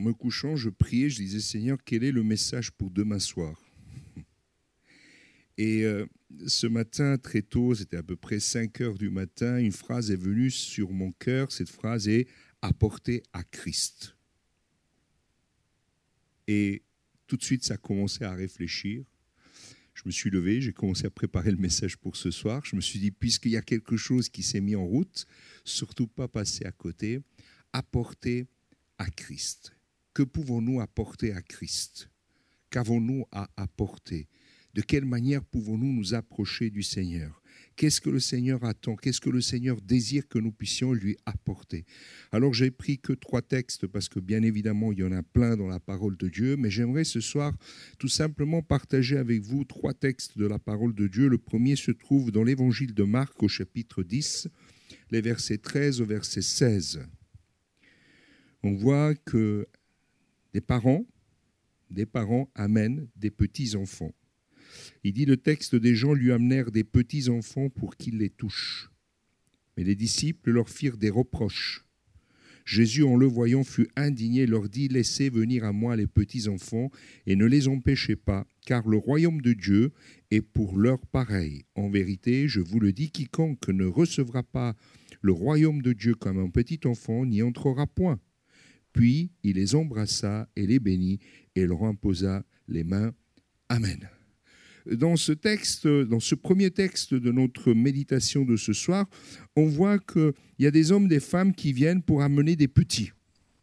me couchant, je priais, je disais, Seigneur, quel est le message pour demain soir? Et ce matin, très tôt, c'était à peu près 5 heures du matin, une phrase est venue sur mon cœur. Cette phrase est « apporter à Christ ». Et tout de suite, ça a commencé à réfléchir. Je me suis levé, j'ai commencé à préparer le message pour ce soir. Je me suis dit, puisqu'il y a quelque chose qui s'est mis en route, surtout pas passer à côté, apporter à Christ. Que pouvons-nous apporter à Christ? Qu'avons-nous à apporter? De quelle manière pouvons-nous nous approcher du Seigneur? Qu'est-ce que le Seigneur attend? Qu'est-ce que le Seigneur désire que nous puissions lui apporter? Alors, j'ai pris que 3 textes parce que, bien évidemment, il y en a plein dans la parole de Dieu, mais j'aimerais ce soir tout simplement partager avec vous 3 textes de la parole de Dieu. Le premier se trouve dans l'évangile de Marc au chapitre 10, les versets 13 au verset 16. On voit que des parents amènent des petits-enfants. Il dit, le texte, des gens lui amenèrent des petits-enfants pour qu'ils les touchent. Mais les disciples leur firent des reproches. Jésus, en le voyant, fut indigné, leur dit, laissez venir à moi les petits-enfants et ne les empêchez pas, car le royaume de Dieu est pour leurs pareils. En vérité, je vous le dis, quiconque ne recevra pas le royaume de Dieu comme un petit enfant n'y entrera point. Puis il les embrassa et les bénit et leur imposa les mains. Amen. Dans ce texte, dans ce premier texte de notre méditation de ce soir, on voit qu'il y a des hommes, des femmes qui viennent pour amener des petits.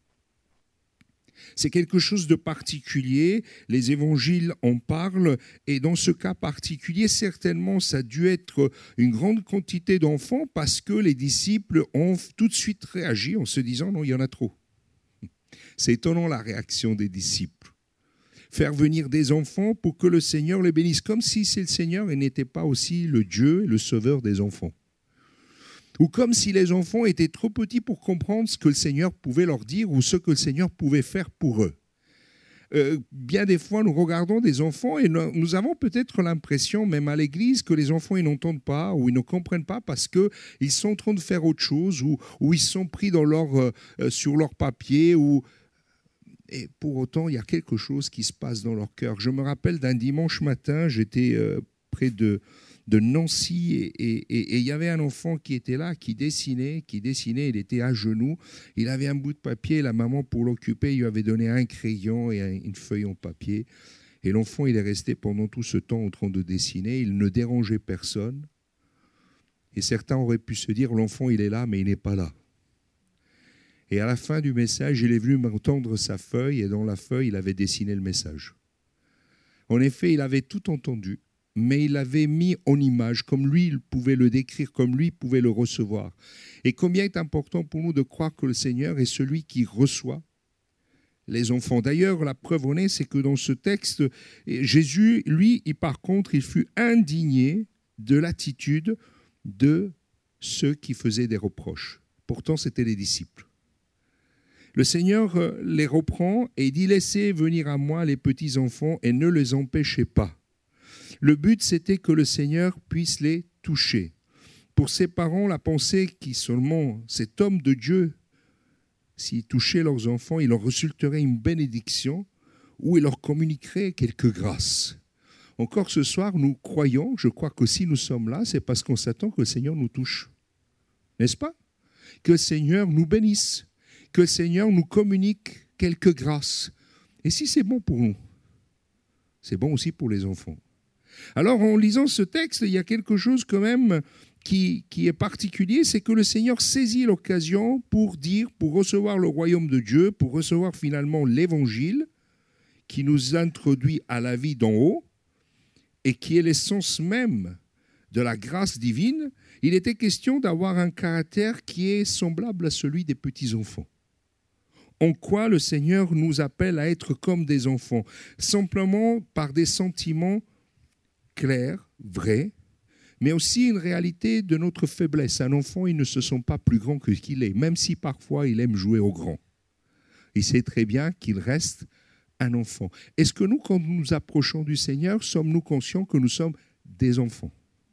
C'est quelque chose de particulier, les évangiles en parlent, et dans ce cas particulier, certainement, ça a dû être une grande quantité d'enfants parce que les disciples ont tout de suite réagi en se disant « non, il y en a trop ». C'est étonnant la réaction des disciples. Faire venir des enfants pour que le Seigneur les bénisse, comme si c'est le Seigneur et n'était pas aussi le Dieu et le Sauveur des enfants. Ou comme si les enfants étaient trop petits pour comprendre ce que le Seigneur pouvait leur dire ou ce que le Seigneur pouvait faire pour eux. Bien des fois, nous regardons des enfants et nous avons peut-être l'impression, même à l'église, que les enfants ils n'entendent pas ou ils ne comprennent pas parce qu'ils sont en train de faire autre chose ou ils sont pris dans sur leur papier et pour autant, il y a quelque chose qui se passe dans leur cœur. Je me rappelle d'un dimanche matin, j'étais près de Nancy et il y avait un enfant qui était là, qui dessinait, il était à genoux. Il avait un bout de papier, la maman, pour l'occuper, lui avait donné un crayon et une feuille en papier. Et l'enfant, il est resté pendant tout ce temps en train de dessiner. Il ne dérangeait personne. Et certains auraient pu se dire, l'enfant, il est là, mais il n'est pas là. Et à la fin du message, il est venu m'entendre sa feuille, et dans la feuille, il avait dessiné le message. En effet, il avait tout entendu, mais il l'avait mis en image, comme lui, il pouvait le décrire, comme lui, il pouvait le recevoir. Et combien est important pour nous de croire que le Seigneur est celui qui reçoit les enfants. D'ailleurs, la preuve en est, c'est que dans ce texte, Jésus, lui, par contre, il fut indigné de l'attitude de ceux qui faisaient des reproches. Pourtant, c'étaient les disciples. Le Seigneur les reprend et dit « Laissez venir à moi les petits-enfants et ne les empêchez pas ». Le but, c'était que le Seigneur puisse les toucher. Pour ses parents, la pensée qui seulement cet homme de Dieu, s'il touchait leurs enfants, il leur résulterait une bénédiction ou il leur communiquerait quelques grâces. Encore ce soir, nous croyons, je crois que si nous sommes là, c'est parce qu'on s'attend que le Seigneur nous touche. N'est-ce pas? Que le Seigneur nous bénisse, que le Seigneur nous communique quelques grâces. Et si c'est bon pour nous, c'est bon aussi pour les enfants. Alors, en lisant ce texte, il y a quelque chose quand même qui est particulier, c'est que le Seigneur saisit l'occasion pour dire, pour recevoir le royaume de Dieu, pour recevoir finalement l'évangile qui nous introduit à la vie d'en haut et qui est l'essence même de la grâce divine. Il était question d'avoir un caractère qui est semblable à celui des petits-enfants. En quoi le Seigneur nous appelle à être comme des enfants, simplement par des sentiments clairs, vrais, mais aussi une réalité de notre faiblesse. Un enfant, il ne se sent pas plus grand que ce qu'il est, même si parfois il aime jouer au grand. Il sait très bien qu'il reste un enfant. Est-ce que nous, quand nous nous approchons du Seigneur, sommes-nous conscients que nous sommes des enfants?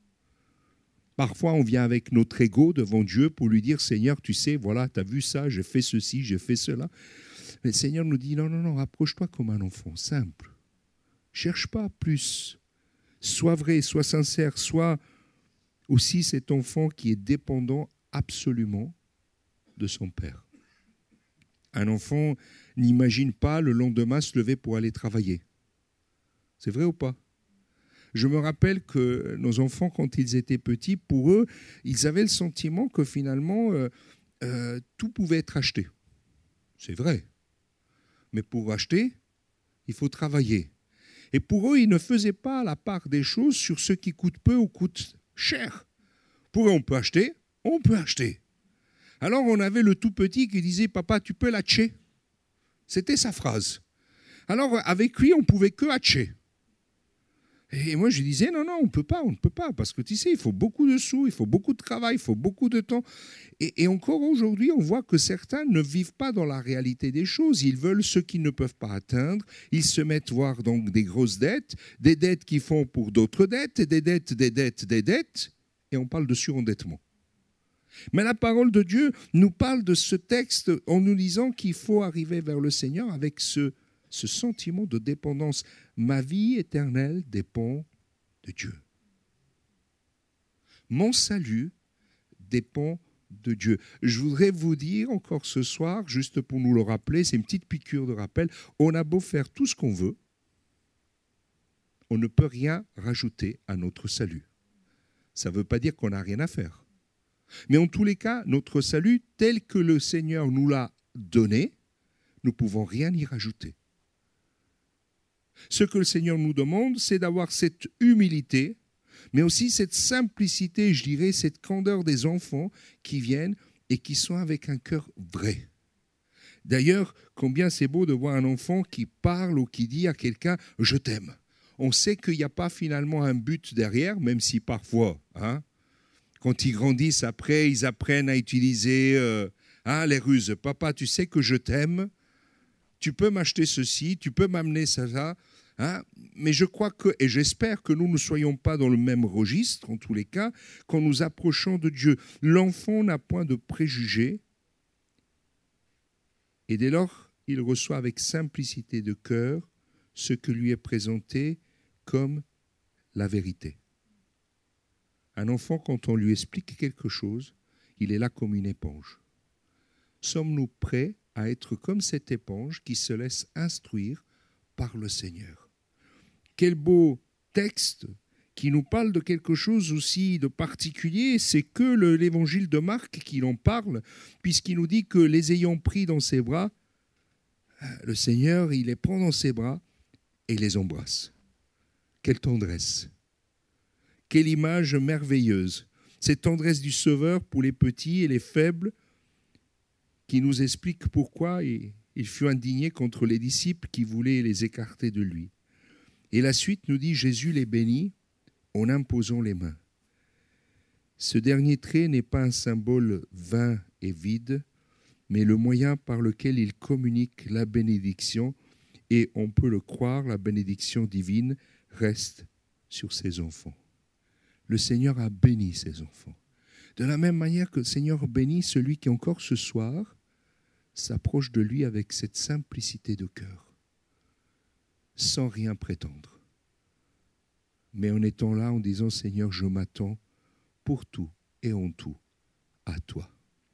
Parfois, on vient avec notre ego devant Dieu pour lui dire « Seigneur, tu sais, voilà, tu as vu ça, j'ai fait ceci, j'ai fait cela. » Mais le Seigneur nous dit, non, non, non, approche-toi comme un enfant, simple. Cherche pas plus. Sois vrai, sois sincère, sois aussi cet enfant qui est dépendant absolument de son père. Un enfant n'imagine pas le lendemain se lever pour aller travailler. C'est vrai ou pas? Je me rappelle que nos enfants, quand ils étaient petits, pour eux, ils avaient le sentiment que finalement, tout pouvait être acheté. C'est vrai. Mais pour acheter, il faut travailler. Et pour eux, ils ne faisaient pas la part des choses sur ce qui coûte peu ou coûte cher. Pour eux, on peut acheter, on peut acheter. Alors, on avait le tout petit qui disait « Papa, tu peux l'acheter ?» C'était sa phrase. Alors, avec lui, on ne pouvait que acheter. Et moi, je disais, non, non, on ne peut pas, parce que tu sais, il faut beaucoup de sous, il faut beaucoup de travail, il faut beaucoup de temps. Et encore aujourd'hui, on voit que certains ne vivent pas dans la réalité des choses. Ils veulent ce qu'ils ne peuvent pas atteindre. Ils se mettent voir donc des grosses dettes, des dettes qui font pour d'autres dettes, des dettes, et on parle de surendettement. Mais la parole de Dieu nous parle de ce texte en nous disant qu'il faut arriver vers le Seigneur avec ce sentiment de dépendance. Ma vie éternelle dépend de Dieu. Mon salut dépend de Dieu. Je voudrais vous dire encore ce soir, juste pour nous le rappeler, c'est une petite piqûre de rappel, on a beau faire tout ce qu'on veut, on ne peut rien rajouter à notre salut. Ça ne veut pas dire qu'on n'a rien à faire. Mais en tous les cas, notre salut, tel que le Seigneur nous l'a donné, nous ne pouvons rien y rajouter. Ce que le Seigneur nous demande, c'est d'avoir cette humilité, mais aussi cette simplicité, je dirais, cette candeur des enfants qui viennent et qui sont avec un cœur vrai. D'ailleurs, combien c'est beau de voir un enfant qui parle ou qui dit à quelqu'un « je t'aime ». On sait qu'il n'y a pas finalement un but derrière, même si parfois, quand ils grandissent après, ils apprennent à utiliser les ruses. « Papa, tu sais que je t'aime ». Tu peux m'acheter ceci, tu peux m'amener ça, mais je crois que, et j'espère que nous ne soyons pas dans le même registre, en tous les cas, quand nous approchons de Dieu. L'enfant n'a point de préjugés, et dès lors, il reçoit avec simplicité de cœur ce que lui est présenté comme la vérité. Un enfant, quand on lui explique quelque chose, il est là comme une éponge. Sommes-nous prêts à être comme cette éponge qui se laisse instruire par le Seigneur? Quel beau texte qui nous parle de quelque chose aussi de particulier, c'est que l'évangile de Marc qui en parle, puisqu'il nous dit que les ayant pris dans ses bras, le Seigneur, il les prend dans ses bras et les embrasse. Quelle tendresse! Quelle image merveilleuse! Cette tendresse du Sauveur pour les petits et les faibles, qui nous explique pourquoi il fut indigné contre les disciples qui voulaient les écarter de lui. Et la suite nous dit, Jésus les bénit en imposant les mains. Ce dernier trait n'est pas un symbole vain et vide, mais le moyen par lequel il communique la bénédiction, et on peut le croire, la bénédiction divine reste sur ses enfants. Le Seigneur a béni ses enfants. De la même manière que le Seigneur bénit celui qui encore ce soir s'approche de lui avec cette simplicité de cœur, sans rien prétendre, mais en étant là en disant « Seigneur, je m'attends pour tout et en tout à toi ».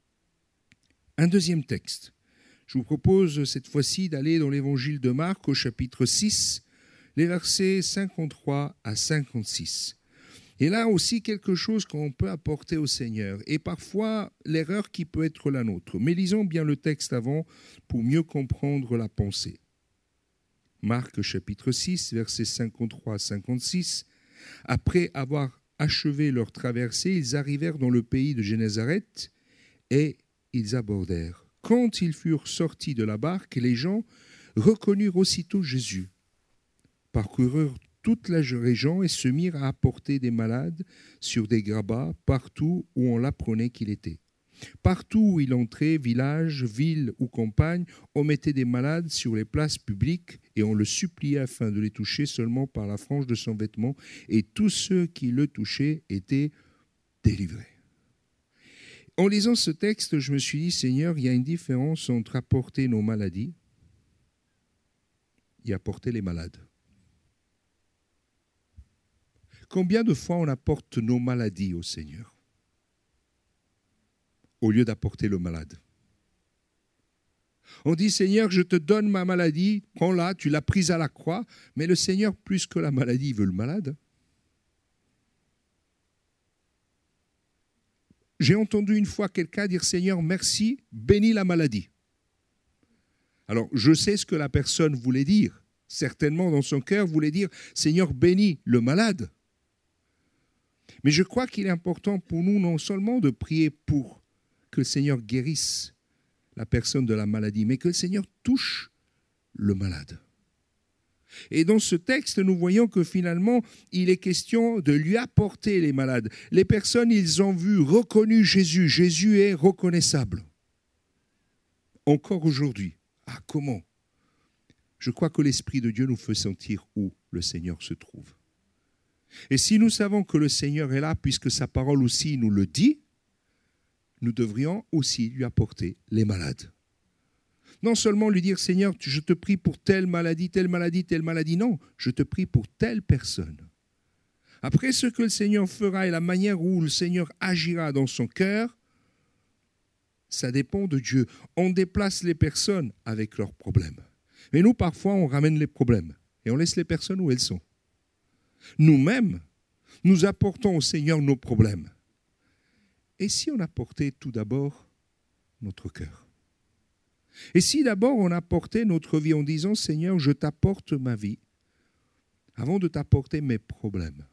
Un deuxième texte. Je vous propose cette fois-ci d'aller dans l'évangile de Marc au chapitre 6, les versets 53 à 56. Et là aussi quelque chose qu'on peut apporter au Seigneur, et parfois l'erreur qui peut être la nôtre. Mais lisons bien le texte avant pour mieux comprendre la pensée. Marc chapitre 6, versets 53 à 56. Après avoir achevé leur traversée, ils arrivèrent dans le pays de Génézareth et ils abordèrent. Quand ils furent sortis de la barque, les gens reconnurent aussitôt Jésus, parcoururent toute la région et se mirent à apporter des malades sur des grabats partout où on l'apprenait qu'il était. Partout où il entrait, village, ville ou campagne, on mettait des malades sur les places publiques et on le suppliait afin de les toucher seulement par la frange de son vêtement, et tous ceux qui le touchaient étaient délivrés. En lisant ce texte, je me suis dit, Seigneur, il y a une différence entre apporter nos maladies y apporter les malades. Combien de fois on apporte nos maladies au Seigneur au lieu d'apporter le malade? On dit, Seigneur, je te donne ma maladie, prends-la, tu l'as prise à la croix, mais le Seigneur, plus que la maladie, il veut le malade. J'ai entendu une fois quelqu'un dire, Seigneur, merci, bénis la maladie. Alors, je sais ce que la personne voulait dire. Certainement, dans son cœur, voulait dire, Seigneur, bénis le malade. Mais je crois qu'il est important pour nous non seulement de prier pour que le Seigneur guérisse la personne de la maladie, mais que le Seigneur touche le malade. Et dans ce texte, nous voyons que finalement, il est question de lui apporter les malades. Les personnes, ils ont vu, reconnu Jésus. Jésus est reconnaissable. Encore aujourd'hui. Ah, comment? Je crois que l'Esprit de Dieu nous fait sentir où le Seigneur se trouve. Et si nous savons que le Seigneur est là, puisque sa parole aussi nous le dit, nous devrions aussi lui apporter les malades. Non seulement lui dire, Seigneur, je te prie pour telle maladie, telle maladie, telle maladie. Non, je te prie pour telle personne. Après, ce que le Seigneur fera et la manière où le Seigneur agira dans son cœur, ça dépend de Dieu. On déplace les personnes avec leurs problèmes. Mais nous, parfois, on ramène les problèmes et on laisse les personnes où elles sont. Nous-mêmes, nous apportons au Seigneur nos problèmes. Et si on apportait tout d'abord notre cœur? Et si d'abord on apportait notre vie en disant, Seigneur, je t'apporte ma vie, avant de t'apporter mes problèmes?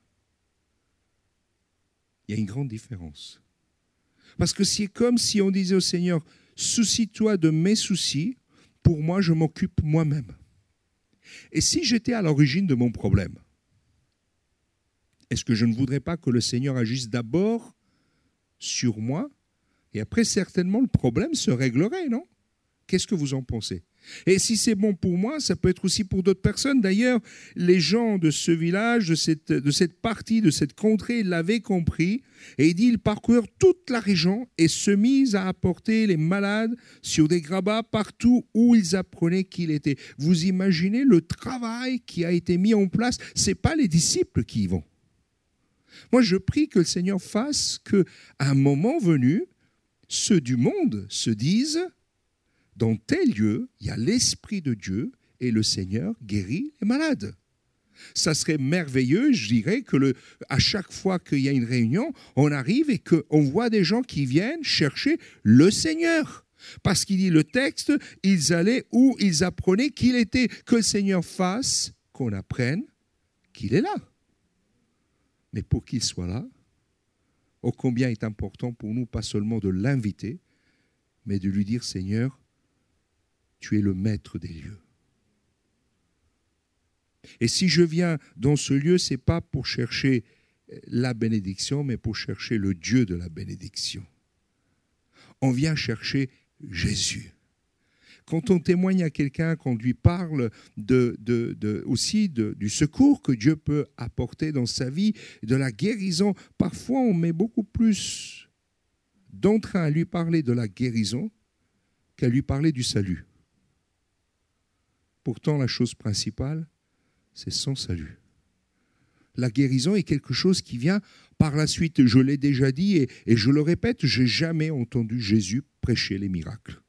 Il y a une grande différence. Parce que c'est comme si on disait au Seigneur, soucie-toi de mes soucis, pour moi je m'occupe moi-même. Et si j'étais à l'origine de mon problème, est-ce que je ne voudrais pas que le Seigneur agisse d'abord sur moi, et après certainement le problème se réglerait, non? Qu'est-ce que vous en pensez? Et si c'est bon pour moi, ça peut être aussi pour d'autres personnes. D'ailleurs, les gens de ce village, de cette partie, de cette contrée, l'avaient compris, et il dit, ils parcoururent toute la région et se misent à apporter les malades sur des grabats partout où ils apprenaient qu'il était. Vous imaginez le travail qui a été mis en place? Ce n'est pas les disciples qui y vont. Moi, je prie que le Seigneur fasse qu'à un moment venu, ceux du monde se disent, dans tel lieu, il y a l'Esprit de Dieu et le Seigneur guérit les malades. Ça serait merveilleux, je dirais, que à chaque fois qu'il y a une réunion, on arrive et qu'on voit des gens qui viennent chercher le Seigneur. Parce qu'il dit le texte, ils allaient où ils apprenaient qu'il était. Que le Seigneur fasse qu'on apprenne qu'il est là. Mais pour qu'il soit là, ô combien est important pour nous, pas seulement de l'inviter, mais de lui dire, Seigneur, tu es le maître des lieux. Et si je viens dans ce lieu, ce n'est pas pour chercher la bénédiction, mais pour chercher le Dieu de la bénédiction. On vient chercher Jésus. Quand on témoigne à quelqu'un, qu'on lui parle aussi du secours que Dieu peut apporter dans sa vie, de la guérison, parfois on met beaucoup plus d'entrain à lui parler de la guérison qu'à lui parler du salut. Pourtant, la chose principale, c'est son salut. La guérison est quelque chose qui vient par la suite. Je l'ai déjà dit et je le répète, je n'ai jamais entendu Jésus prêcher les miracles.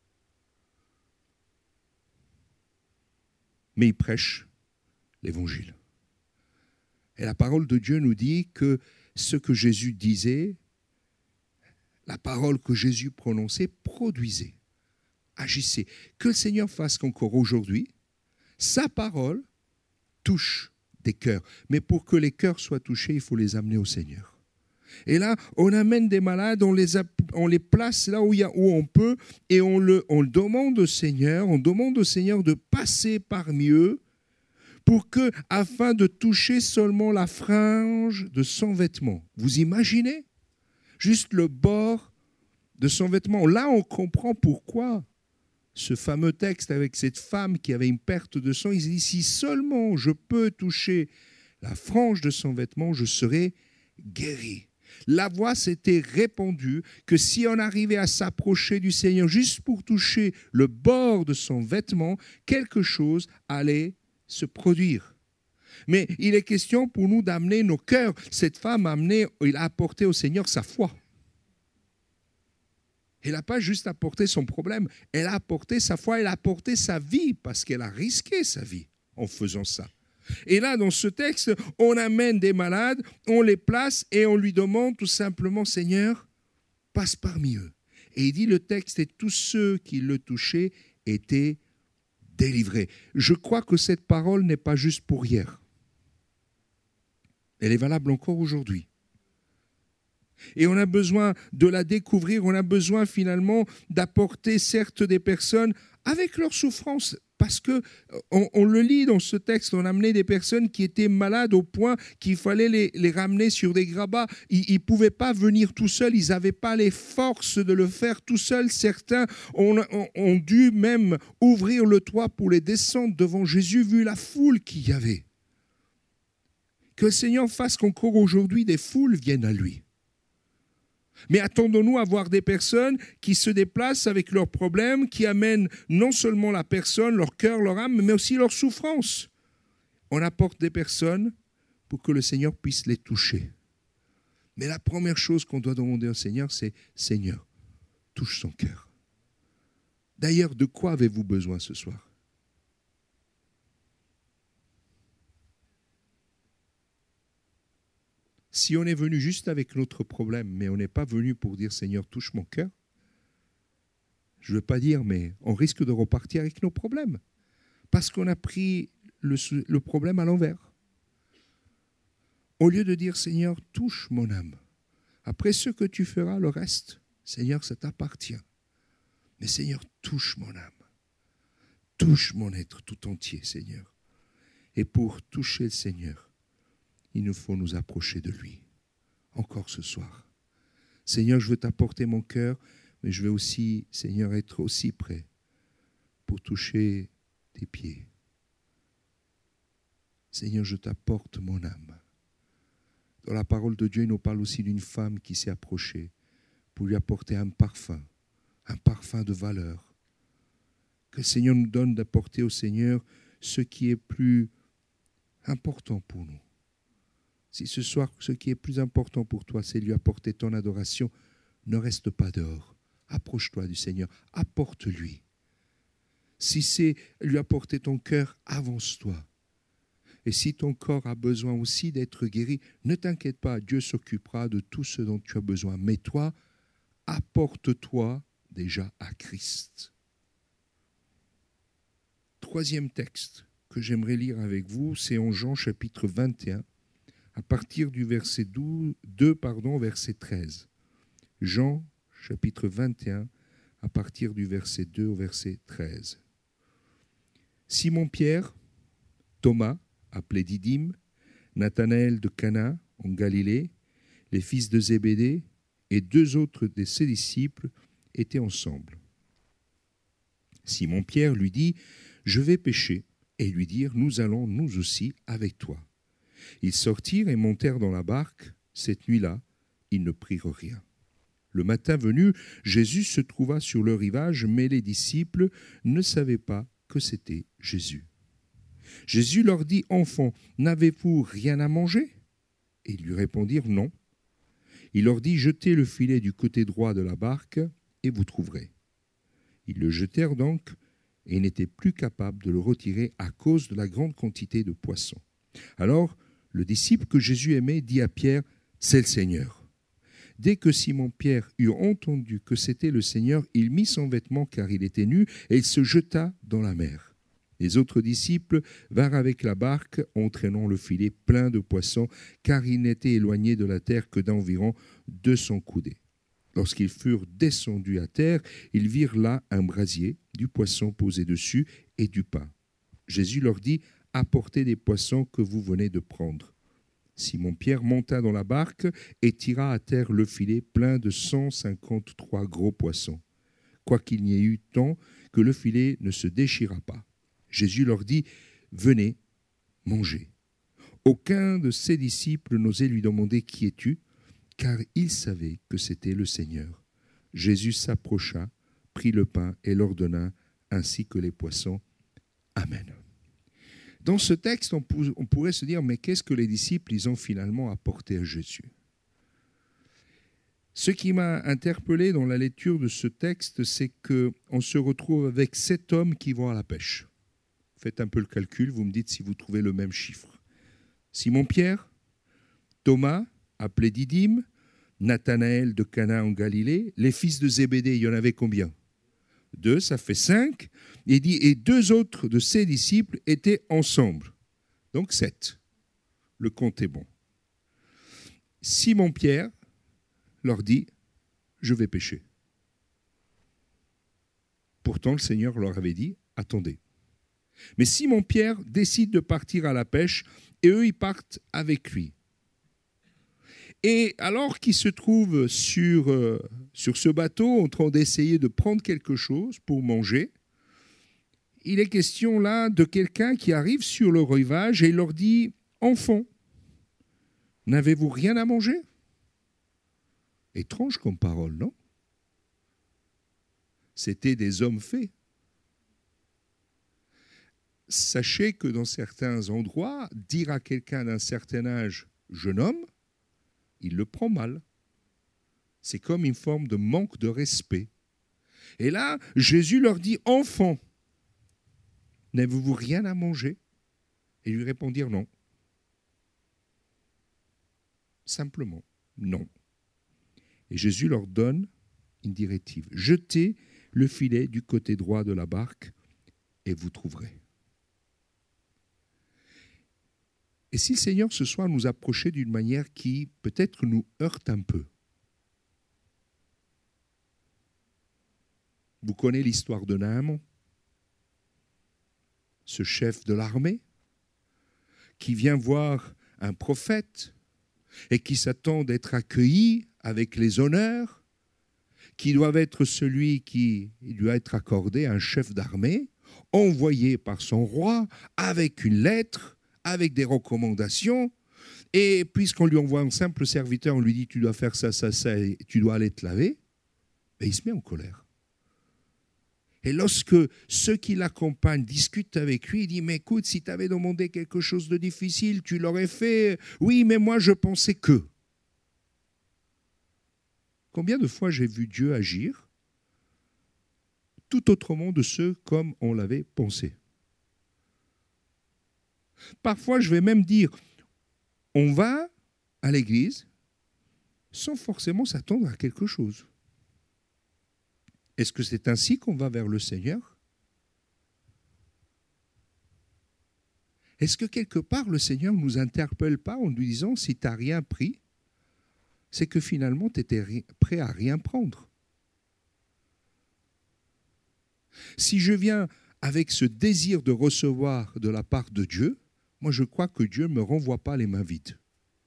Mais il prêche l'évangile. Et la parole de Dieu nous dit que ce que Jésus disait, la parole que Jésus prononçait, produisait, agissait. Que le Seigneur fasse qu'encore aujourd'hui, sa parole touche des cœurs. Mais pour que les cœurs soient touchés, il faut les amener au Seigneur. Et là, on amène des malades, on les place là où on peut, et on demande au Seigneur, de passer parmi eux, pour que, afin de toucher seulement la frange de son vêtement. Vous imaginez? Juste le bord de son vêtement. Là, on comprend pourquoi ce fameux texte avec cette femme qui avait une perte de sang, il dit, si seulement je peux toucher la frange de son vêtement, je serai guéri. La voix s'était répandue que si on arrivait à s'approcher du Seigneur juste pour toucher le bord de son vêtement, quelque chose allait se produire. Mais il est question pour nous d'amener nos cœurs. Cette femme a apporté au Seigneur sa foi. Elle n'a pas juste apporté son problème, elle a apporté sa foi, elle a apporté sa vie parce qu'elle a risqué sa vie en faisant ça. Et là, dans ce texte, on amène des malades, on les place et on lui demande tout simplement, Seigneur, passe parmi eux. Et il dit le texte, et tous ceux qui le touchaient étaient délivrés. Je crois que cette parole n'est pas juste pour hier. Elle est valable encore aujourd'hui. Et on a besoin de la découvrir, on a besoin finalement d'apporter certes des personnes avec leur souffrance. Parce qu'on le lit dans ce texte, on a amené des personnes qui étaient malades au point qu'il fallait les ramener sur des grabats. Ils ne pouvaient pas venir tout seuls, ils n'avaient pas les forces de le faire tout seuls. Certains ont dû même ouvrir le toit pour les descendre devant Jésus, vu la foule qu'il y avait. Que le Seigneur fasse qu'encore aujourd'hui, des foules viennent à lui. Mais attendons-nous à voir des personnes qui se déplacent avec leurs problèmes, qui amènent non seulement la personne, leur cœur, leur âme, mais aussi leur souffrance. On apporte des personnes pour que le Seigneur puisse les toucher. Mais la première chose qu'on doit demander au Seigneur, c'est « Seigneur, touche son cœur ». D'ailleurs, de quoi avez-vous besoin ce soir ? Si on est venu juste avec notre problème, mais on n'est pas venu pour dire « Seigneur, touche mon cœur », je ne veux pas dire, mais on risque de repartir avec nos problèmes. Parce qu'on a pris le problème à l'envers. Au lieu de dire « Seigneur, touche mon âme », après ce que tu feras, le reste, Seigneur, ça t'appartient. Mais Seigneur, touche mon âme. Touche mon être tout entier, Seigneur. Et pour toucher le Seigneur, il nous faut nous approcher de lui, encore ce soir. Seigneur, je veux t'apporter mon cœur, mais je veux aussi, Seigneur, être aussi prêt pour toucher tes pieds. Seigneur, je t'apporte mon âme. Dans la parole de Dieu, il nous parle aussi d'une femme qui s'est approchée pour lui apporter un parfum de valeur. Que le Seigneur nous donne d'apporter au Seigneur ce qui est plus important pour nous. Si ce soir, ce qui est plus important pour toi, c'est lui apporter ton adoration, ne reste pas dehors. Approche-toi du Seigneur, apporte-lui. Si c'est lui apporter ton cœur, avance-toi. Et si ton corps a besoin aussi d'être guéri, ne t'inquiète pas, Dieu s'occupera de tout ce dont tu as besoin. Mais toi, apporte-toi déjà à Christ. Troisième texte que j'aimerais lire avec vous, c'est en Jean chapitre 21. À partir du verset 2, verset 13. Jean, chapitre 21, à partir du verset 2 au verset 13. Simon-Pierre, Thomas, appelé Didyme, Nathanaël de Cana, en Galilée, les fils de Zébédée et deux autres de ses disciples étaient ensemble. Simon-Pierre lui dit « Je vais pêcher » et lui dire « Nous allons nous aussi avec toi ». Ils sortirent et montèrent dans la barque. Cette nuit-là, ils ne prirent rien. Le matin venu, Jésus se trouva sur le rivage, mais les disciples ne savaient pas que c'était Jésus. Jésus leur dit, « Enfants, n'avez-vous rien à manger ?» Et ils lui répondirent, « Non. » Il leur dit, « Jetez le filet du côté droit de la barque et vous trouverez. » Ils le jetèrent donc et n'étaient plus capables de le retirer à cause de la grande quantité de poissons. Alors, le disciple que Jésus aimait dit à Pierre, « C'est le Seigneur. » Dès que Simon-Pierre eut entendu que c'était le Seigneur, il mit son vêtement car il était nu et il se jeta dans la mer. Les autres disciples vinrent avec la barque, entraînant le filet plein de poissons, car ils n'étaient éloignés de la terre que d'environ 200 coudées. Lorsqu'ils furent descendus à terre, ils virent là un brasier, du poisson posé dessus et du pain. Jésus leur dit, « Apportez des poissons que vous venez de prendre. » Simon-Pierre monta dans la barque et tira à terre le filet plein de 153 gros poissons, quoiqu'il n'y ait eu tant que le filet ne se déchira pas. Jésus leur dit, « Venez, mangez. » Aucun de ses disciples n'osait lui demander, « Qui es-tu » car ils savaient que c'était le Seigneur. Jésus s'approcha, prit le pain et l'ordonna, ainsi que les poissons. Amen. Dans ce texte, on pourrait se dire, mais qu'est-ce que les disciples ils ont finalement apporté à Jésus? Ce qui m'a interpellé dans la lecture de ce texte, c'est qu'on se retrouve avec 7 hommes qui vont à la pêche. Faites un peu le calcul, vous me dites si vous trouvez le même chiffre. Simon-Pierre, Thomas, appelé Didyme, Nathanaël de Cana en Galilée, les fils de Zébédée, il y en avait combien? 2, ça fait 5. Il dit, et 2 autres de ses disciples étaient ensemble. Donc 7. Le compte est bon. Simon-Pierre leur dit, je vais pêcher. Pourtant, le Seigneur leur avait dit, attendez. Mais Simon-Pierre décide de partir à la pêche et eux, ils partent avec lui. Et alors qu'ils se trouvent sur ce bateau en train d'essayer de prendre quelque chose pour manger, il est question là de quelqu'un qui arrive sur le rivage et il leur dit « Enfants, n'avez-vous rien à manger ?» Étrange comme parole, non? C'était des hommes faits. Sachez que dans certains endroits, dire à quelqu'un d'un certain âge « jeune homme », il le prend mal. C'est comme une forme de manque de respect. Et là, Jésus leur dit « Enfants, n'avez-vous rien à manger ?» Et ils lui répondirent « Non. » Simplement, non. Et Jésus leur donne une directive. « Jetez le filet du côté droit de la barque et vous trouverez. » Et si le Seigneur ce soir nous approchait d'une manière qui peut-être nous heurte un peu. Vous connaissez l'histoire de Naaman, ce chef de l'armée qui vient voir un prophète et qui s'attend d'être accueilli avec les honneurs qui doivent être celui qui doit être accordé à un chef d'armée, envoyé par son roi avec une lettre, avec des recommandations, et puisqu'on lui envoie un simple serviteur, on lui dit « tu dois faire ça, ça, ça, et tu dois aller te laver », ben, il se met en colère. Et lorsque ceux qui l'accompagnent discutent avec lui, il dit « mais écoute, si tu avais demandé quelque chose de difficile, tu l'aurais fait. Oui, mais moi, je pensais que. » Combien de fois j'ai vu Dieu agir tout autrement de ce comme on l'avait pensé? Parfois, je vais même dire, on va à l'église sans forcément s'attendre à quelque chose. Est-ce que c'est ainsi qu'on va vers le Seigneur? Est-ce que quelque part le Seigneur ne nous interpelle pas en nous disant, si tu n'as rien pris, c'est que finalement tu étais prêt à rien prendre? Si je viens avec ce désir de recevoir de la part de Dieu, moi je crois que Dieu ne me renvoie pas les mains vides.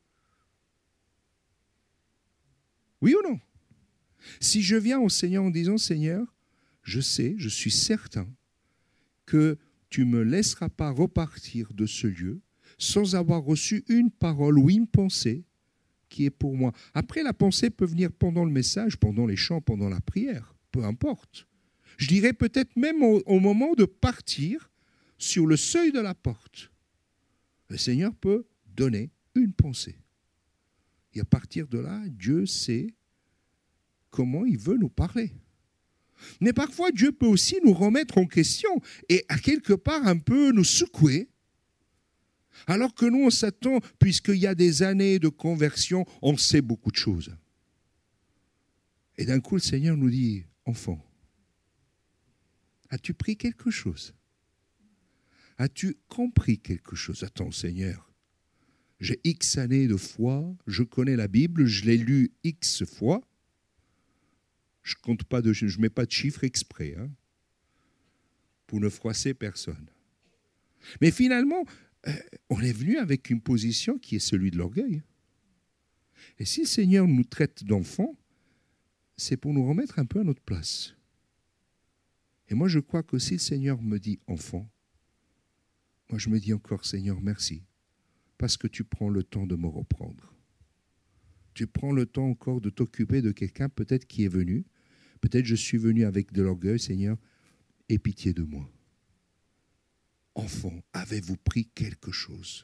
Oui ou non? Si je viens au Seigneur en disant, Seigneur, je sais, je suis certain que tu ne me laisseras pas repartir de ce lieu sans avoir reçu une parole ou une pensée qui est pour moi. Après, la pensée peut venir pendant le message, pendant les chants, pendant la prière, peu importe. Je dirais peut-être même au moment de partir sur le seuil de la porte. Le Seigneur peut donner une pensée. Et à partir de là, Dieu sait comment il veut nous parler. Mais parfois, Dieu peut aussi nous remettre en question et à quelque part un peu nous secouer. Alors que nous, on s'attend, puisqu'il y a des années de conversion, on sait beaucoup de choses. Et d'un coup, le Seigneur nous dit, enfant, as-tu pris quelque chose? As-tu compris quelque chose? Attends, Seigneur, j'ai X années de foi, je connais la Bible, je l'ai lu X fois. Je ne mets pas de chiffres exprès pour ne froisser personne. Mais finalement, on est venu avec une position qui est celui de l'orgueil. Et si le Seigneur nous traite d'enfants, c'est pour nous remettre un peu à notre place. Et moi, je crois que si le Seigneur me dit enfant, moi je me dis encore Seigneur, merci, parce que tu prends le temps de me reprendre. Tu prends le temps encore de t'occuper de quelqu'un peut-être qui est venu. Peut-être je suis venu avec de l'orgueil, Seigneur, aie pitié de moi. Enfant, avez-vous pris quelque chose?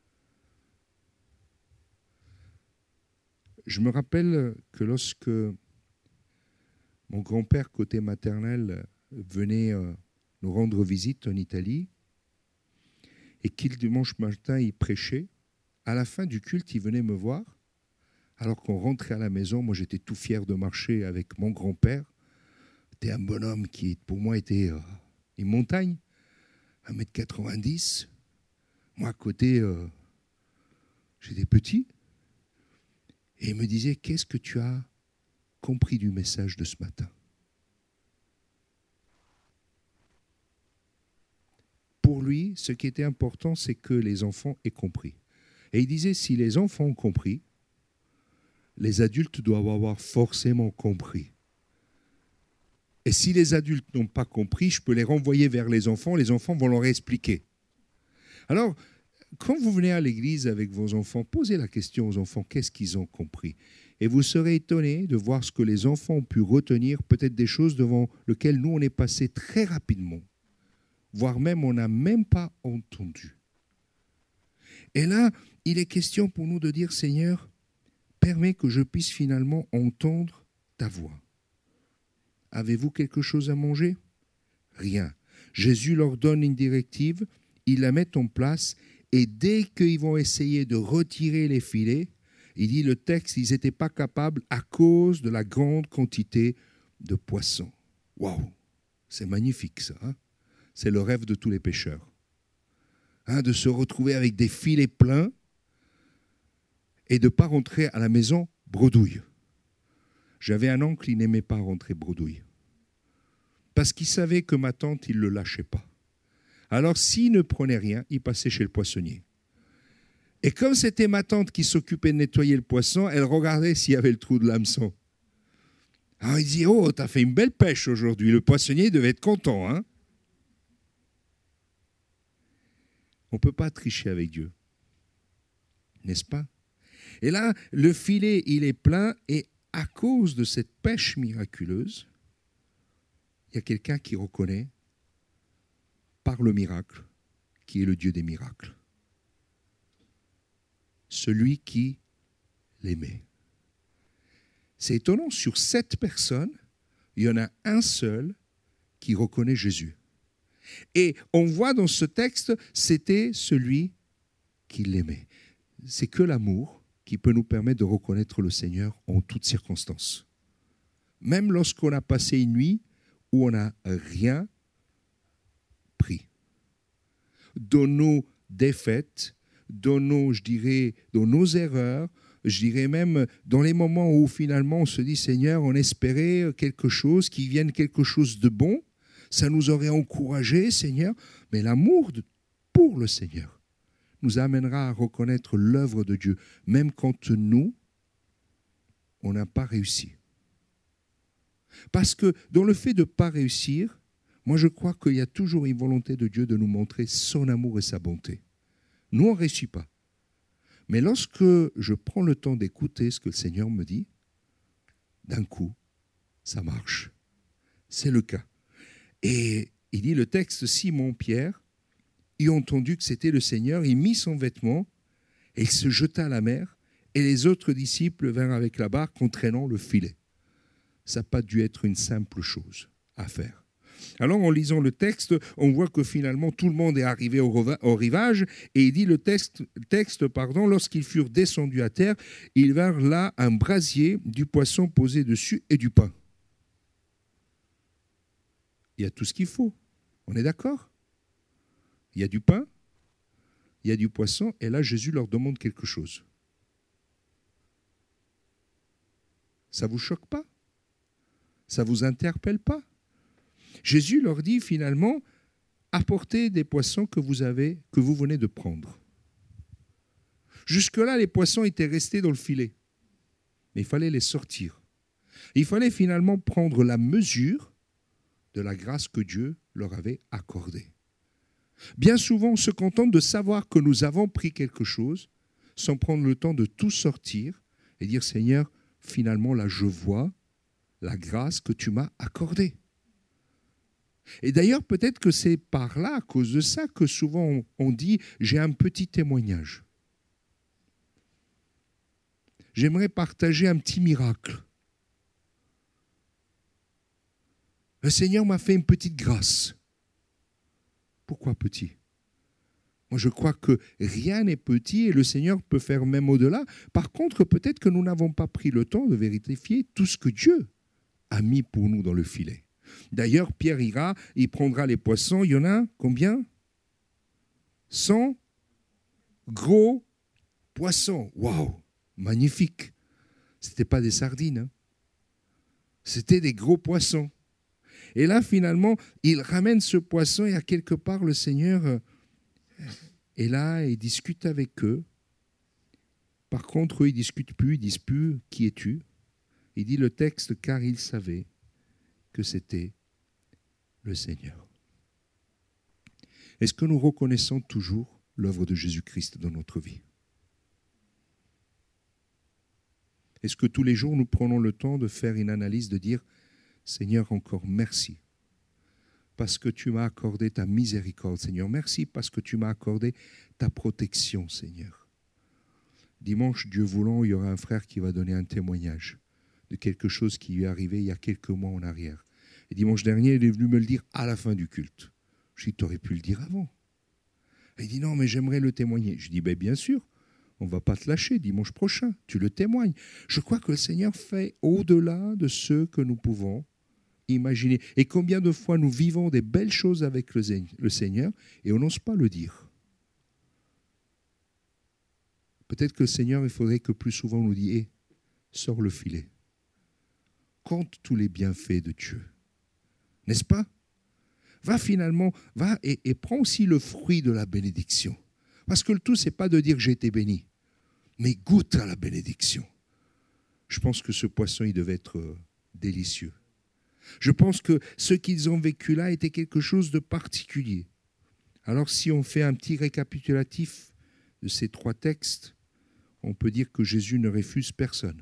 Je me rappelle que lorsque mon grand-père, côté maternel, venait nous rendre visite en Italie et qu'il, dimanche matin, il prêchait, à la fin du culte, il venait me voir. Alors qu'on rentrait à la maison, moi j'étais tout fier de marcher avec mon grand-père. C'était un bonhomme qui, pour moi, était une montagne, 1m90. Moi, à côté, j'étais petit. Et il me disait, qu'est-ce que tu as compris du message de ce matin? Pour lui, ce qui était important, c'est que les enfants aient compris. Et il disait, si les enfants ont compris, les adultes doivent avoir forcément compris. Et si les adultes n'ont pas compris, je peux les renvoyer vers les enfants vont leur expliquer. Alors, quand vous venez à l'église avec vos enfants, posez la question aux enfants, qu'est-ce qu'ils ont compris? Et vous serez étonné de voir ce que les enfants ont pu retenir, peut-être des choses devant lesquelles nous, on est passé très rapidement, voire même on n'a même pas entendu. Et là, il est question pour nous de dire, Seigneur, permets que je puisse finalement entendre ta voix. Avez-vous quelque chose à manger? Rien. Jésus leur donne une directive, ils la mettent en place, et dès qu'ils vont essayer de retirer les filets, il dit le texte, ils n'étaient pas capables à cause de la grande quantité de poissons. Waouh, c'est magnifique ça, hein? C'est le rêve de tous les pêcheurs. Hein, de se retrouver avec des filets pleins et de ne pas rentrer à la maison bredouille. J'avais un oncle, il n'aimait pas rentrer bredouille. Parce qu'il savait que ma tante, il ne le lâchait pas. Alors, s'il ne prenait rien, il passait chez le poissonnier. Et comme c'était ma tante qui s'occupait de nettoyer le poisson, elle regardait s'il y avait le trou de l'hameçon. Alors, il dit, oh, t'as fait une belle pêche aujourd'hui. Le poissonnier devait être content, hein? On ne peut pas tricher avec Dieu. N'est-ce pas? Et là, le filet, il est plein, et à cause de cette pêche miraculeuse, il y a quelqu'un qui reconnaît, par le miracle, qui est le Dieu des miracles. Celui qui l'aimait. C'est étonnant, sur 7 personnes, il y en a un seul qui reconnaît Jésus. Et on voit dans ce texte, c'était celui qui l'aimait. C'est que l'amour qui peut nous permettre de reconnaître le Seigneur en toutes circonstances. Même lorsqu'on a passé une nuit où on n'a rien pris. Dans nos défaites, dans nos erreurs, je dirais même dans les moments où finalement on se dit, Seigneur, on espérait quelque chose, qu'il vienne quelque chose de bon, ça nous aurait encouragé, Seigneur, mais l'amour pour le Seigneur nous amènera à reconnaître l'œuvre de Dieu, même quand nous, on n'a pas réussi. Parce que dans le fait de ne pas réussir, moi je crois qu'il y a toujours une volonté de Dieu de nous montrer son amour et sa bonté. Nous, on ne réussit pas. Mais lorsque je prends le temps d'écouter ce que le Seigneur me dit, d'un coup, ça marche. C'est le cas. Et il dit le texte, Simon-Pierre, il a entendu que c'était le Seigneur, il mit son vêtement et il se jeta à la mer, et les autres disciples vinrent avec la barque en traînant le filet. Ça n'a pas dû être une simple chose à faire. Alors, en lisant le texte, on voit que finalement, tout le monde est arrivé au rivage, et il dit le texte, lorsqu'ils furent descendus à terre, ils vinrent là un brasier, du poisson posé dessus et du pain. Il y a tout ce qu'il faut. On est d'accord? Il y a du pain, il y a du poisson, et là, Jésus leur demande quelque chose. Ça ne vous choque pas? Ça ne vous interpelle pas? Jésus leur dit finalement, apportez des poissons que vous venez de prendre. Jusque-là, les poissons étaient restés dans le filet, mais il fallait les sortir. Il fallait finalement prendre la mesure de la grâce que Dieu leur avait accordée. Bien souvent, on se contente de savoir que nous avons pris quelque chose sans prendre le temps de tout sortir et dire, Seigneur, finalement, là, je vois la grâce que tu m'as accordée. Et d'ailleurs, peut-être que c'est par là, à cause de ça, que souvent on dit, j'ai un petit témoignage. J'aimerais partager un petit miracle. Le Seigneur m'a fait une petite grâce. Pourquoi petit ? Moi, je crois que rien n'est petit et le Seigneur peut faire même au-delà. Par contre, peut-être que nous n'avons pas pris le temps de vérifier tout ce que Dieu a mis pour nous dans le filet. D'ailleurs, Pierre ira, il prendra les poissons. Il y en a combien ? 100 gros poissons. Waouh, magnifique. Ce n'était pas des sardines, hein. C'était des gros poissons. Et là, finalement, il ramène ce poisson et à quelque part, le Seigneur est là et il discute avec eux. Par contre, eux, ils ne discutent plus, ils ne disent plus « Qui es-tu » ? Il dit le texte « Car ils savaient que c'était le Seigneur ». Est-ce que nous reconnaissons toujours l'œuvre de Jésus-Christ dans notre vie ? Est-ce que tous les jours, nous prenons le temps de faire une analyse, de dire « Seigneur, encore merci » parce que tu m'as accordé ta miséricorde, Seigneur. Merci parce que tu m'as accordé ta protection, Seigneur. Dimanche, Dieu voulant, il y aura un frère qui va donner un témoignage de quelque chose qui lui est arrivé il y a quelques mois en arrière. Et dimanche dernier, il est venu me le dire à la fin du culte. Je lui ai dit, tu aurais pu le dire avant. Et il dit, non, mais j'aimerais le témoigner. Je lui ai dit, ben, bien sûr, on ne va pas te lâcher dimanche prochain, tu le témoignes. Je crois que le Seigneur fait au-delà de ce que nous pouvons imaginer. Et combien de fois nous vivons des belles choses avec le Seigneur et on n'ose pas le dire. Peut-être que le Seigneur, il faudrait que plus souvent on nous dise, hey, sors le filet. Compte tous les bienfaits de Dieu. N'est-ce pas ? Va finalement, va et prends aussi le fruit de la bénédiction. Parce que le tout, ce n'est pas de dire j'ai été béni, mais goûte à la bénédiction. Je pense que ce poisson, il devait être délicieux. Je pense que ce qu'ils ont vécu là était quelque chose de particulier. Alors si on fait un petit récapitulatif de ces 3 textes, on peut dire que Jésus ne refuse personne,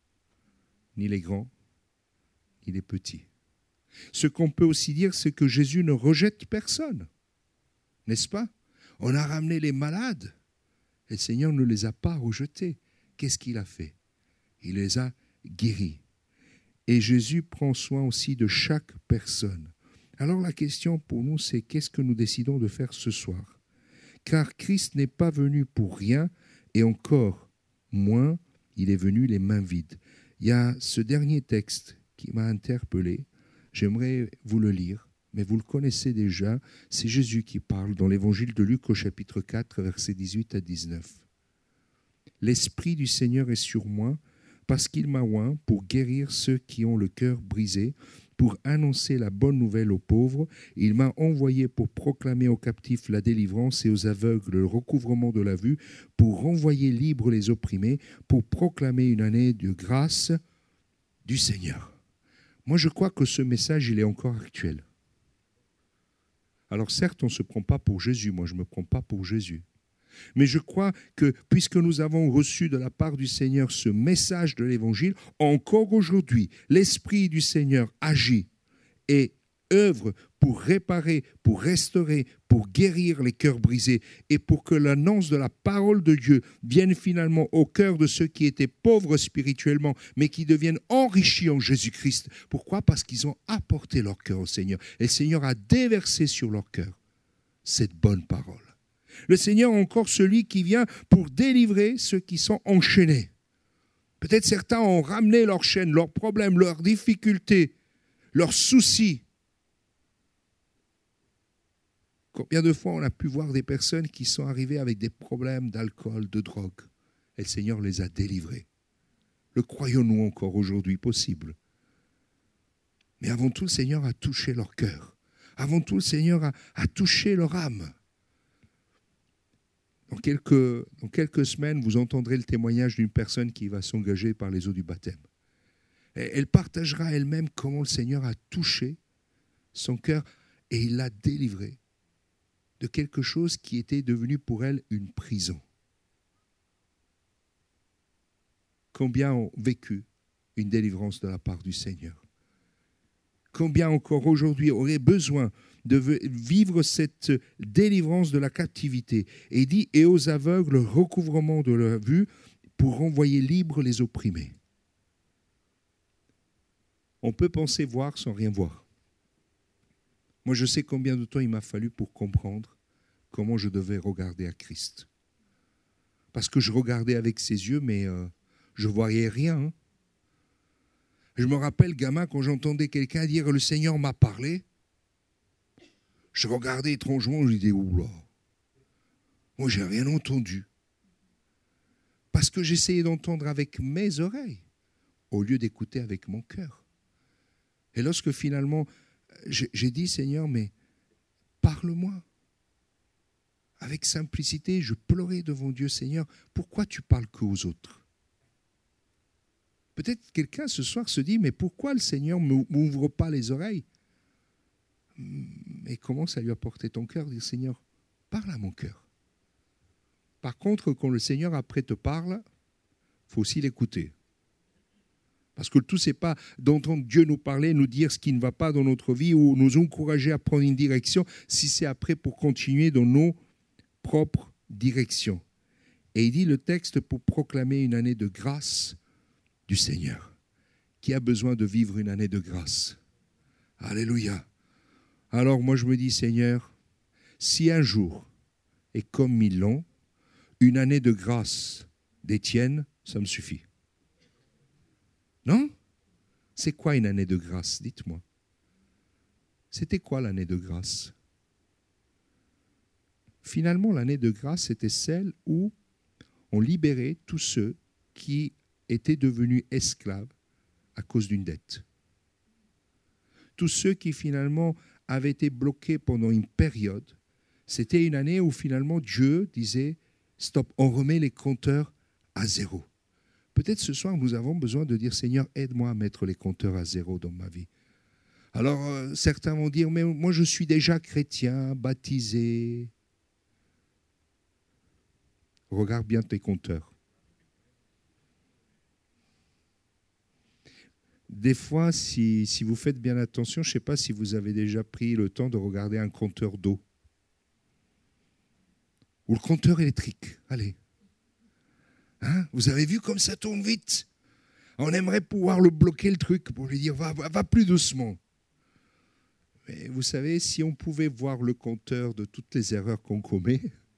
ni les grands, ni les petits. Ce qu'on peut aussi dire, c'est que Jésus ne rejette personne, n'est-ce pas ? On a ramené les malades et le Seigneur ne les a pas rejetés. Qu'est-ce qu'il a fait ? Il les a guéris. Et Jésus prend soin aussi de chaque personne. Alors la question pour nous, c'est qu'est-ce que nous décidons de faire ce soir ? Car Christ n'est pas venu pour rien et encore moins, il est venu les mains vides. Il y a ce dernier texte qui m'a interpellé. J'aimerais vous le lire, mais vous le connaissez déjà. C'est Jésus qui parle dans l'évangile de Luc au chapitre 4, versets 18 à 19. « L'Esprit du Seigneur est sur moi, parce qu'il m'a oint pour guérir ceux qui ont le cœur brisé, pour annoncer la bonne nouvelle aux pauvres. Il m'a envoyé pour proclamer aux captifs la délivrance et aux aveugles le recouvrement de la vue, pour renvoyer libres les opprimés, pour proclamer une année de grâce du Seigneur. » Moi, je crois que ce message, il est encore actuel. Alors certes, on ne se prend pas pour Jésus. Moi, je ne me prends pas pour Jésus. Mais je crois que puisque nous avons reçu de la part du Seigneur ce message de l'Évangile, encore aujourd'hui, l'Esprit du Seigneur agit et œuvre pour réparer, pour restaurer, pour guérir les cœurs brisés et pour que l'annonce de la parole de Dieu vienne finalement au cœur de ceux qui étaient pauvres spirituellement, mais qui deviennent enrichis en Jésus-Christ. Pourquoi ? Parce qu'ils ont apporté leur cœur au Seigneur. Et le Seigneur a déversé sur leur cœur cette bonne parole. Le Seigneur est encore celui qui vient pour délivrer ceux qui sont enchaînés. Peut-être certains ont ramené leurs chaînes, leurs problèmes, leurs difficultés, leurs soucis. Combien de fois on a pu voir des personnes qui sont arrivées avec des problèmes d'alcool, de drogue, et le Seigneur les a délivrés. Le croyons-nous encore aujourd'hui possible ? Mais avant tout, le Seigneur a touché leur cœur. Avant tout, le Seigneur a touché leur âme. Dans quelques semaines, vous entendrez le témoignage d'une personne qui va s'engager par les eaux du baptême. Et elle partagera elle-même comment le Seigneur a touché son cœur et il l'a délivré de quelque chose qui était devenu pour elle une prison. Combien ont vécu une délivrance de la part du Seigneur? Combien encore aujourd'hui auraient besoin de vivre cette délivrance de la captivité? Et il dit, et aux aveugles, le recouvrement de leur vue pour renvoyer libres les opprimés. On peut penser voir sans rien voir. Moi, je sais combien de temps il m'a fallu pour comprendre comment je devais regarder à Christ. Parce que je regardais avec ses yeux, mais je ne voyais rien. Hein. Je me rappelle, gamin, quand j'entendais quelqu'un dire « Le Seigneur m'a parlé », je regardais étrangement, je disais « Oula, moi, j'ai rien entendu. » Parce que j'essayais d'entendre avec mes oreilles, au lieu d'écouter avec mon cœur. Et lorsque finalement, j'ai dit « Seigneur, mais parle-moi ». Avec simplicité, je pleurais devant Dieu, Seigneur, pourquoi tu parles qu'aux autres? Peut-être quelqu'un ce soir se dit, mais pourquoi le Seigneur ne m'ouvre pas les oreilles? Mais commence à lui apporter ton cœur, dire, Seigneur, parle à mon cœur. Par contre, quand le Seigneur après te parle, il faut aussi l'écouter. Parce que le tout, ce n'est pas d'entendre Dieu nous parler, nous dire ce qui ne va pas dans notre vie ou nous encourager à prendre une direction, si c'est après pour continuer dans nos propres directions. Et il dit le texte pour proclamer une année de grâce du Seigneur. Qui a besoin de vivre une année de grâce? Alléluia. Alors moi je me dis, Seigneur, si un jour est comme 1000 ans, une année de grâce d'Étienne, ça me suffit. Non? C'est quoi une année de grâce? Dites-moi. C'était quoi l'année de grâce? Finalement, l'année de grâce, c'était celle où on libérait tous ceux qui étaient devenus esclaves à cause d'une dette. Tous ceux qui finalement avaient été bloqués pendant une période, c'était une année où finalement Dieu disait « Stop, on remet les compteurs à zéro ». Peut-être ce soir, nous avons besoin de dire « Seigneur, aide-moi à mettre les compteurs à zéro dans ma vie ». Alors, certains vont dire « Mais moi, je suis déjà chrétien, baptisé ». Regarde bien tes compteurs. Des fois, si vous faites bien attention, je ne sais pas si vous avez déjà pris le temps de regarder un compteur d'eau. Ou le compteur électrique. Allez. Hein? Vous avez vu comme ça tourne vite? On aimerait pouvoir le bloquer, le truc, pour lui dire va plus doucement. Mais vous savez, si on pouvait voir le compteur de toutes les erreurs qu'on commet,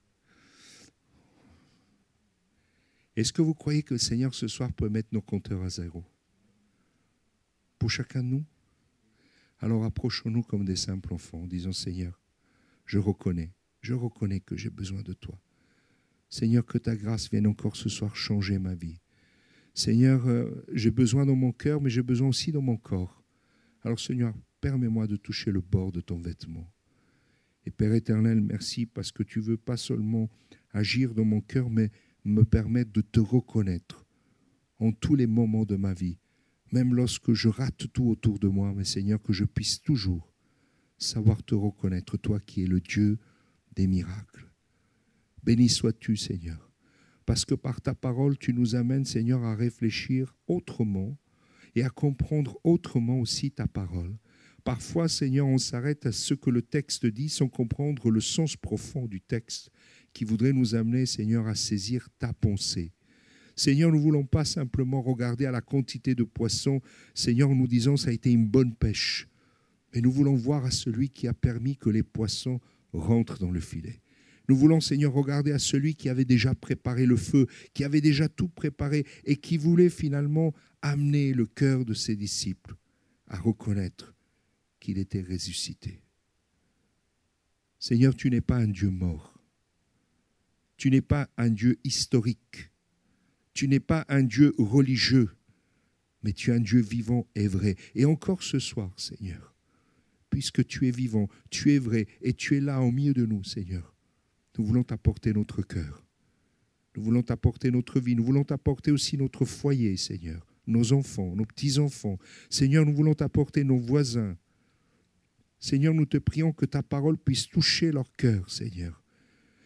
est-ce que vous croyez que le Seigneur ce soir peut mettre nos compteurs à zéro? Pour chacun de nous? Alors approchons-nous comme des simples enfants en disant Seigneur, je reconnais que j'ai besoin de toi. Seigneur, que ta grâce vienne encore ce soir changer ma vie. Seigneur, j'ai besoin dans mon cœur, mais j'ai besoin aussi dans mon corps. Alors Seigneur, permets-moi de toucher le bord de ton vêtement. Et Père éternel, merci parce que tu veux pas seulement agir dans mon cœur, mais me permettre de te reconnaître en tous les moments de ma vie. Même lorsque je rate tout autour de moi, mais Seigneur, que je puisse toujours savoir te reconnaître, toi qui es le Dieu des miracles. Béni sois-tu, Seigneur, parce que par ta parole, tu nous amènes, Seigneur, à réfléchir autrement et à comprendre autrement aussi ta parole. Parfois, Seigneur, on s'arrête à ce que le texte dit sans comprendre le sens profond du texte qui voudrait nous amener, Seigneur, à saisir ta pensée. Seigneur, nous ne voulons pas simplement regarder à la quantité de poissons, Seigneur, en nous disant ça a été une bonne pêche. Mais nous voulons voir à celui qui a permis que les poissons rentrent dans le filet. Nous voulons, Seigneur, regarder à celui qui avait déjà préparé le feu, qui avait déjà tout préparé et qui voulait finalement amener le cœur de ses disciples à reconnaître qu'il était ressuscité. Seigneur, tu n'es pas un Dieu mort. Tu n'es pas un Dieu historique. Tu n'es pas un Dieu religieux, mais tu es un Dieu vivant et vrai. Et encore ce soir, Seigneur, puisque tu es vivant, tu es vrai et tu es là au milieu de nous, Seigneur, nous voulons t'apporter notre cœur. Nous voulons t'apporter notre vie. Nous voulons t'apporter aussi notre foyer, Seigneur, nos enfants, nos petits-enfants. Seigneur, nous voulons t'apporter nos voisins. Seigneur, nous te prions que ta parole puisse toucher leur cœur, Seigneur.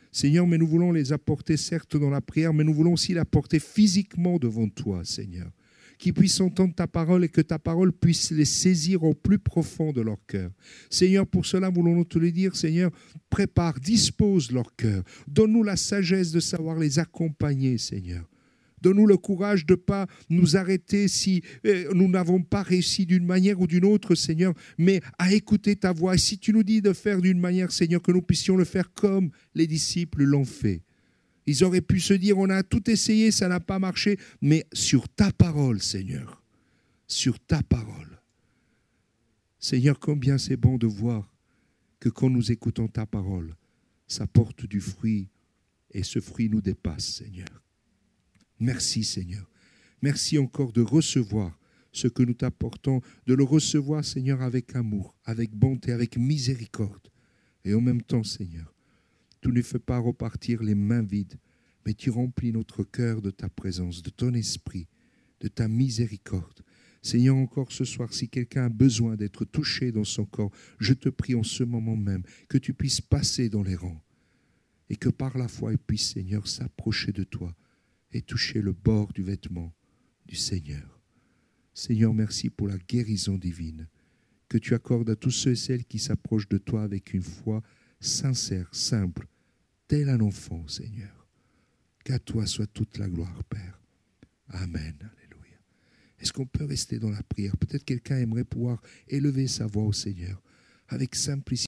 Seigneur, mais nous voulons les apporter certes dans la prière, mais nous voulons aussi l'apporter physiquement devant toi, Seigneur. Qu'ils puissent entendre ta parole et que ta parole puisse les saisir au plus profond de leur cœur. Seigneur, pour cela, voulons-nous te le dire, Seigneur, prépare, dispose leur cœur. Donne-nous la sagesse de savoir les accompagner, Seigneur. Donne-nous le courage de ne pas nous arrêter si nous n'avons pas réussi d'une manière ou d'une autre, Seigneur, mais à écouter ta voix. Et si tu nous dis de faire d'une manière, Seigneur, que nous puissions le faire comme les disciples l'ont fait. Ils auraient pu se dire, on a tout essayé, ça n'a pas marché, mais sur ta parole, Seigneur, sur ta parole. Seigneur, combien c'est bon de voir que quand nous écoutons ta parole, ça porte du fruit et ce fruit nous dépasse, Seigneur. Merci, Seigneur. Merci encore de recevoir ce que nous t'apportons, de le recevoir, Seigneur, avec amour, avec bonté, avec miséricorde. Et en même temps, Seigneur, tu ne fais pas repartir les mains vides, mais tu remplis notre cœur de ta présence, de ton esprit, de ta miséricorde. Seigneur, encore ce soir, si quelqu'un a besoin d'être touché dans son corps, je te prie en ce moment même que tu puisses passer dans les rangs et que par la foi, il puisse, Seigneur, s'approcher de toi et toucher le bord du vêtement du Seigneur. Seigneur, merci pour la guérison divine que tu accordes à tous ceux et celles qui s'approchent de toi avec une foi sincère, simple, tel un enfant, Seigneur. Qu'à toi soit toute la gloire, Père. Amen. Alléluia. Est-ce qu'on peut rester dans la prière? Peut-être quelqu'un aimerait pouvoir élever sa voix au Seigneur avec simplicité.